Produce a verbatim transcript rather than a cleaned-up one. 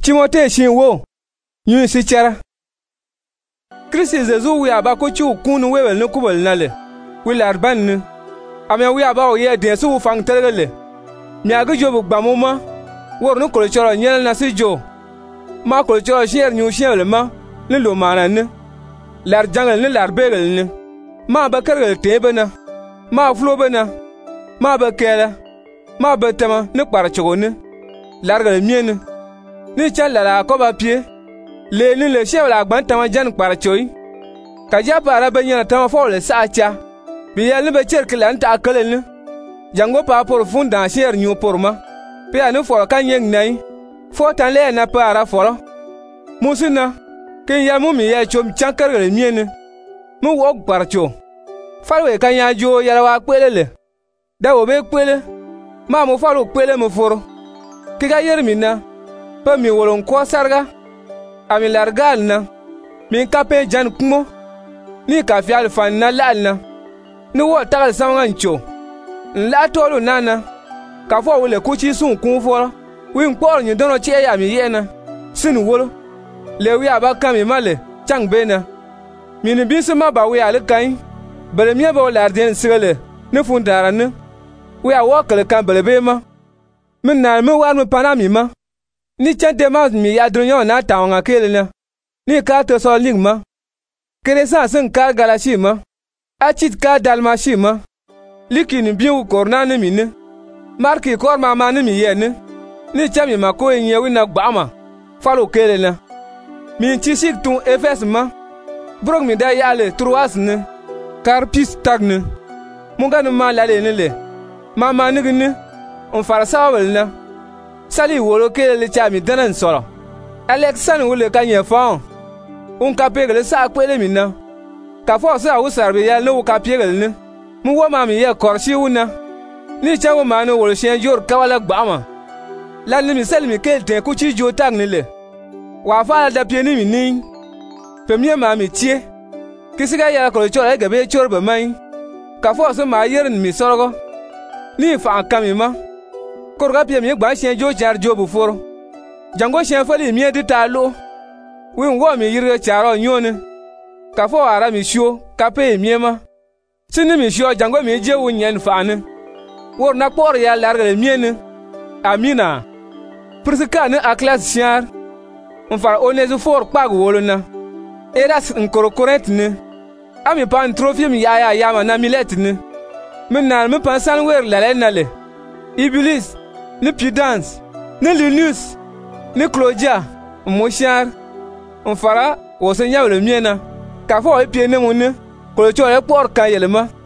Timothée shin wo yin si chara Christ Zezu wi aba ko chu kunu wewel ne kubal nale wi larban ne amya wi aba o ye de su fang telele mi aga jobu gbamuma wor no ko choro nyel na si jo ma ko choro sher nyu sher ma ne lo mana ne lar jangal ne lar begel ne ma ba kargal tebena ma flo bena ma ba kela ma ba tama ne kwar chogo ne largal miene ni chan la ko ba pie le ni le shew la gban tama jan kwar choi ka ja para ba nyana tama fo le sa cha bi yel ne be cher klan ta kalen ne jango pa profunda sher nyu porma pe anu fo kan yeng nai fo tan le na para fo musina ken ya mu mi ya chom chankar le miene mu wo kwar cho falwe kan ya jo ya wa kwelele da wo be kwele ma mu falu kwele mu foro kiga yermina pa mi wolon ko sarga ami largal na min kape jan kumo ni ka fi alfan na lalna ni wo tagal sawan cho la tolo nana ka fo wole ku chi sun kun fo wi npor ni dono che ya mi yena sinu wolo le wi aba kam mi male chang bena min bisu ma ba wi al kai bele mi ba larden sigale ne fundara ne wi a wo kale kan bele be ma min na mi war mi panami ma ni chante ma mi ya dunyo na tawanga kele na ni ka to so ling ma kere sa sun ka galashi ma a chit ka dalma shi ma likini biu korna ne mine marki kor ma ma ne mi ye ne ni chami ma ko yin yewi na gbama falo kele na mi chi sik tun efes ma brok mi da yale truas ne karpis tagne munga no ma lale ne le mama ne ne on farasa wal na sali wolo kele le chami danan solo alexan wole kanye fa on ka pegele sa kwele mi na ka fo sa usarbe ya no ka pegele ne mu wo ma mi ye korshi una ni chawo ma no wolo shen jor kawala gbama la ni mi sel mi kelte ku chi jo tag ni le wa fa da pie ni mi ni pemie ma mi tie kisiga ya ko chora ga be chor ba mai ka fo so ma yer ni mi sorgo ni fa kami ma korga pie mi gba shen jo jar jo bu foro jango shen fali mi di talo wi ngo mi yire charo nyone ka fo ara mi sho ka pe mi ma sini mi sho jango mi je wu nyen fa ne wor na por ya larga mi ne amina prisika ne a class char on fa onezu for pag wolona eras nkoro correct ne ami pan trophy mi ya ya ya ma na milet ne min na mi pan san wer la na le iblis ni pidance ni linus ni claudia mo char on fara wo se nyawo le miena ka fo e pie ne mo ne ko cho e por kan yelema